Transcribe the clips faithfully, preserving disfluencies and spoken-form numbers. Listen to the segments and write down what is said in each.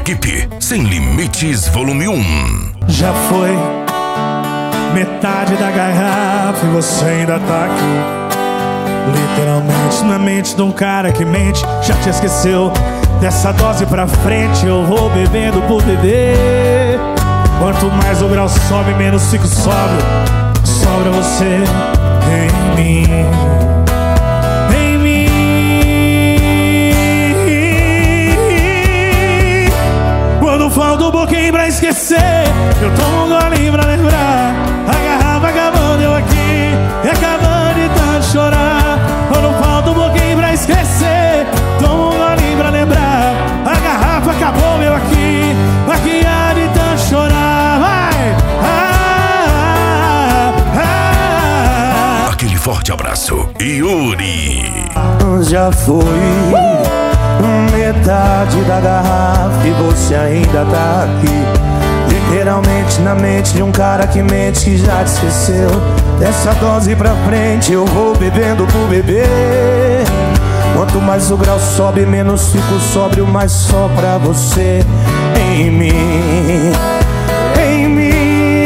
equipe Sem Limites Volume um. Já foi metade da garrafa e você ainda tá aqui, literalmente na mente de um cara que mente. Já te esqueceu? Dessa dose pra frente eu vou bebendo por beber. Quanto mais o grau sobe, menos fico sóbrio. Sobra você em mim, em mim. Quando falta um pouquinho pra esquecer, eu tomo um golinho pra lembrar. A garrafa acabando, eu aqui, e acabando de tanto chorar. Quando falta um pouquinho pra esquecer, tomo um golinho pra lembrar. A garrafa acabou, eu aqui, aqui há de tanto chorar. Vai! Ah, ah, ah. Aquele forte abraço, Yuri. Já foi metade da garrafa e você ainda tá aqui, literalmente na mente de um cara que mente, que já te esqueceu. Dessa dose pra frente eu vou bebendo por beber. Quanto mais o grau sobe, menos fico sóbrio, mais só pra você em mim, em mim.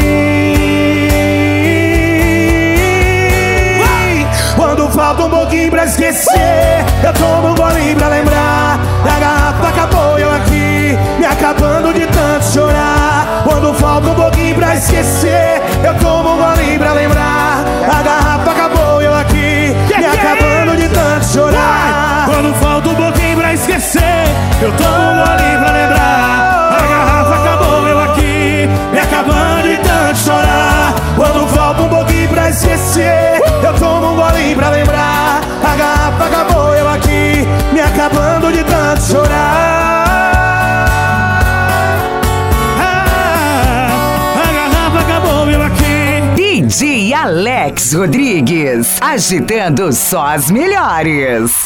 Quando falta um pouquinho pra esquecer, eu tomo um golinho pra lembrar. A garrafa acabou, eu aqui, me acabando de tanto chorar. Quando falta um pouquinho pra esquecer, eu tomo um golinho pra lembrar. A garrafa acabou, eu aqui, me acabando de tanto chorar. Quando falta um pouquinho pra esquecer, eu tomo um golinho pra lembrar. A garrafa acabou, eu aqui, me acabando de tanto chorar. Quando falta um pouquinho pra esquecer, eu tomo um golinho pra lembrar. A garrafa acabou, eu aqui, me acabando de tanto chorar. Ah, a garrafa acabou, eu aqui. D J Alex Rodrigues, agitando só as melhores.